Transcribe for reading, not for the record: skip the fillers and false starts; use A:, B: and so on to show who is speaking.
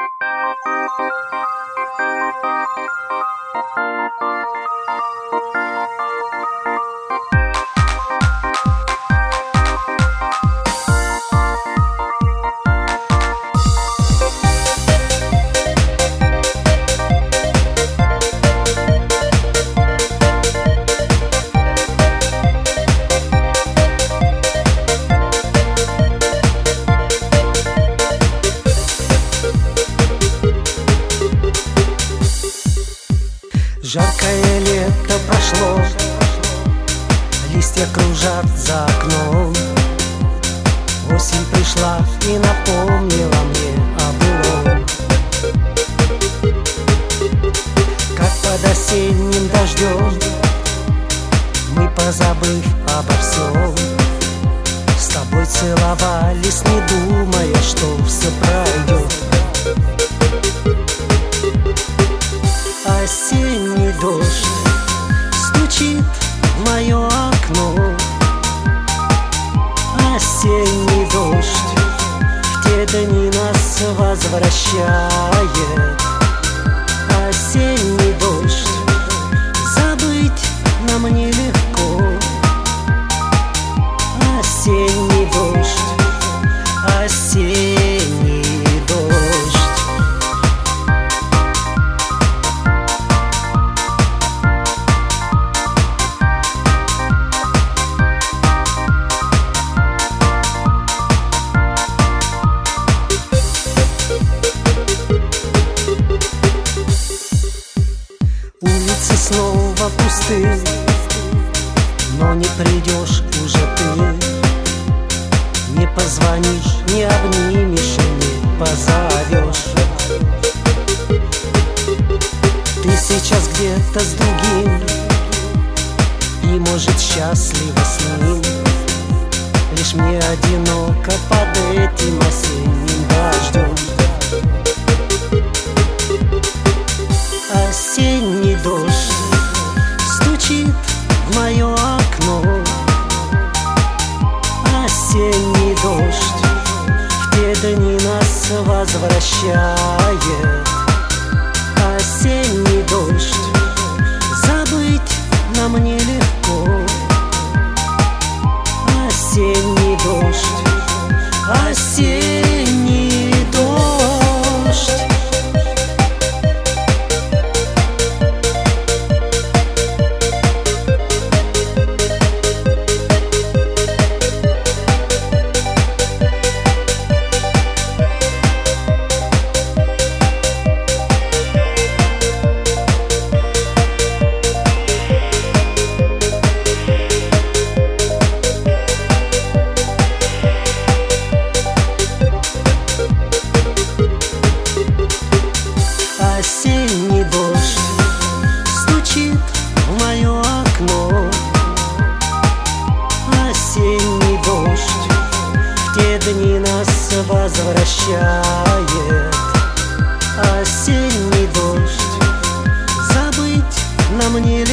A: Жаркое лето прошло, листья кружат за окном. Осень пришла и напомнила мне о былом. Как под осенним дождем мы, позабыв обо всем, с тобой целовались, не думая, что все пройдет. Осенний дождь стучит в мое окно. Осенний дождь в те дни нас возвращает. Осенний дождь забыть нам нелегко. Осенний дождь, осенний дождь. Улицы снова пусты, но не придешь уже ты. Не позвонишь, не обнимешь и не позовешь. Ты сейчас где-то с другим и, может, счастлива с ним. Лишь мне одиноко под этим осенним дождем. Осенний дождь стучит в мое окно. Осенний дождь в те дни нас возвращает. Осенний дождь забыть нам нелегко. Осенний дождь, осенний дождь. Осенний дождь стучит в мое окно. Осенний дождь в те дни нас возвращает. Осенний дождь забыть нам нелегко.